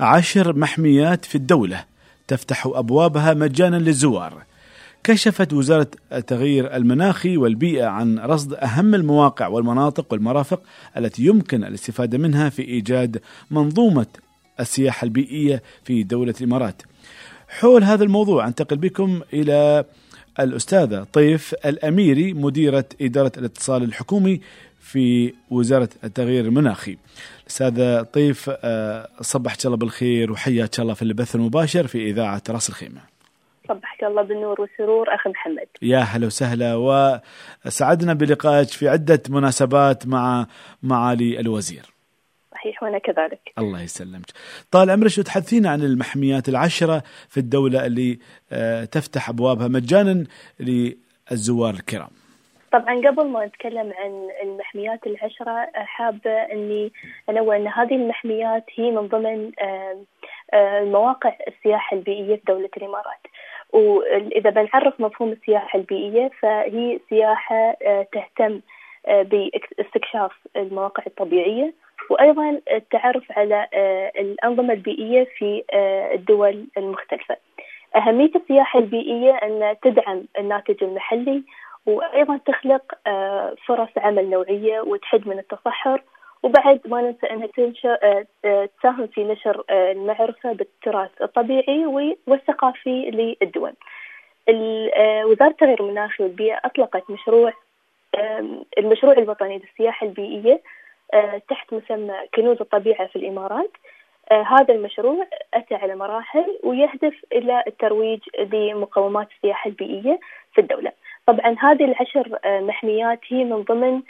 10 محميات في الدولة تفتح أبوابها مجانا للزوار. كشفت وزارة التغيير المناخي والبيئة عن رصد أهم المواقع والمناطق والمرافق التي يمكن الاستفادة منها في إيجاد منظومة السياحة البيئية في دولة الإمارات. حول هذا الموضوع أنتقل بكم إلى الأستاذة طيف الأميري، مديرة إدارة الاتصال الحكومي في وزارة التغيير المناخي. أستاذة طيف، صبحك الله بالخير وحياك الله في البث المباشر في إذاعة رأس الخيمة. صبحك الله بالنور والسرور أخي محمد. يا هلا وسهلا، وسعدنا بلقائك في عدة مناسبات مع معالي الوزير. صحيح وأنا كذلك. الله يسلمك. طال عمرك وتحدثينا عن المحميات 10 في الدولة اللي تفتح أبوابها مجانا للزوار الكرام. طبعا قبل ما نتكلم عن المحميات 10 حابة أني أنوه أن هذه المحميات هي من ضمن مواقع السياحة البيئية في دولة الإمارات. وإذا بنعرف مفهوم السياحة البيئية فهي سياحة تهتم باستكشاف المواقع الطبيعية وأيضا التعرف على الأنظمة البيئية في الدول المختلفة. أهمية السياحة البيئية أن تدعم الناتج المحلي وأيضا تخلق فرص عمل نوعية وتحد من التصحر، وبعد ما ننسى أنها تساهم في نشر المعرفة بالتراث الطبيعي والثقافي للدول. وزارة التغيير المناخي والبيئة أطلقت المشروع الوطني للسياحة البيئية تحت مسمى كنوز الطبيعة في الإمارات. هذا المشروع أتى على مراحل ويهدف إلى الترويج لمقومات السياحة البيئية في الدولة. طبعا هذه 10 محميات هي من ضمن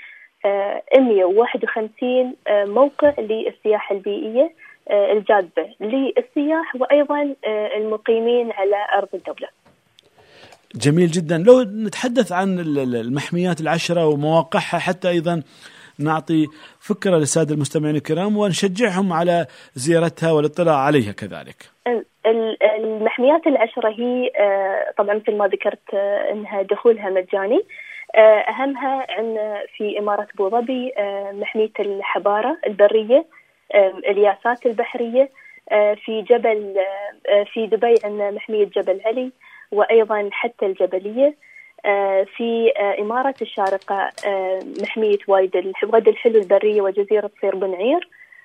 151 موقع للسياحة البيئية الجاذبة للسياح وأيضا المقيمين على أرض الدولة. جميل جدا. لو نتحدث عن المحميات 10 ومواقعها حتى أيضا نعطي فكرة للسادة المستمعين الكرام ونشجعهم على زيارتها والاطلاع عليها كذلك. المحميات 10 هي طبعا مثل ما ذكرت أنها دخولها مجاني. أهمها عندنا في إمارة أبو ظبي محمية الحبارة البرية، الياسات البحرية. في دبي عندنا محمية جبل علي وأيضا حتى الجبلية. في إمارة الشارقة محمية وادي الحلو البرية وجزيرة صير بنعير،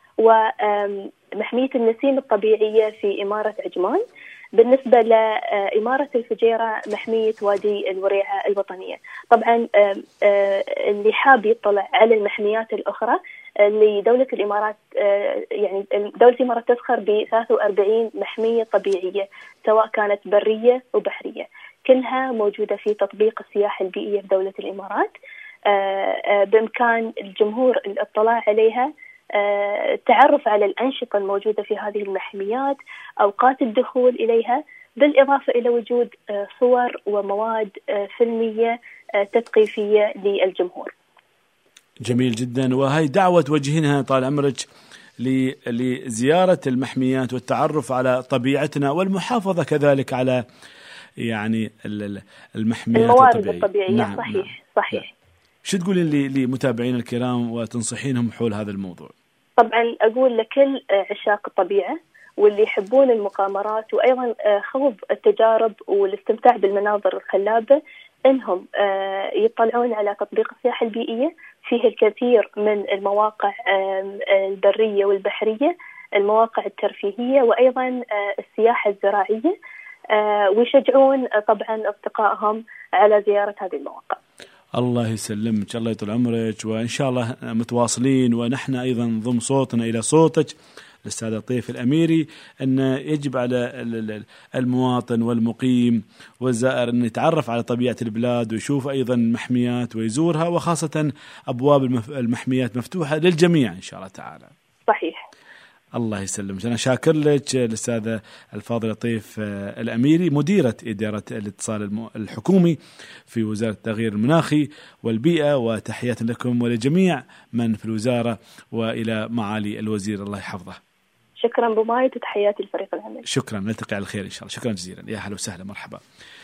ومحمية النسيم الطبيعية في إمارة عجمان. بالنسبة لإمارة الفجيرة محمية وادي الوريعة الوطنية. طبعا اللي حاب يطلع على المحميات الأخرى لدولة الإمارات، يعني دولة الإمارات تفخر ب 43 محمية طبيعية سواء كانت برية وبحرية، كلها موجودة في تطبيق السياحة البيئية في دولة الإمارات. بإمكان الجمهور الاطلاع عليها، التعرف على الأنشطة الموجودة في هذه المحميات، أوقات الدخول إليها، بالإضافة إلى وجود صور ومواد فيلمية تثقيفية للجمهور. جميل جدا. وهي دعوة توجهينها طال عمرك لزيارة المحميات والتعرف على طبيعتنا والمحافظة كذلك على يعني المحميات الموارد الطبيعية. نعم. صحيح. شو تقولين لمتابعين الكرام وتنصحينهم حول هذا الموضوع؟ طبعا أقول لكل عشاق الطبيعة واللي يحبون المغامرات وأيضا خوض التجارب والاستمتاع بالمناظر الخلابة إنهم يطلعون على تطبيق السياحة البيئية. فيه الكثير من المواقع البرية والبحرية، المواقع الترفيهية وأيضا السياحة الزراعية، ويشجعون طبعا أصدقائهم على زيارة هذه المواقع. الله يسلمك، الله يطول عمرك، وإن شاء الله متواصلين، ونحن أيضا ضم صوتنا إلى صوتك الأستاذة طيف الأميري أن يجب على المواطن والمقيم والزائر أن يتعرف على طبيعة البلاد ويشوف أيضا المحميات ويزورها، وخاصة أبواب المحميات مفتوحة للجميع إن شاء الله تعالى. صحيح. الله يسلمك. أنا شاكر لك الأستاذة الفاضلة طيف الأميري، مديرة إدارة الاتصال الحكومي في وزارة التغيير المناخي والبيئة، وتحيات لكم ولجميع من في الوزارة وإلى معالي الوزير الله يحفظه. شكرا بمايت وتحياتي لفريق العمل. شكرا، نلتقي على الخير إن شاء الله. شكرا جزيلا. يا هلا وسهلا، مرحبا.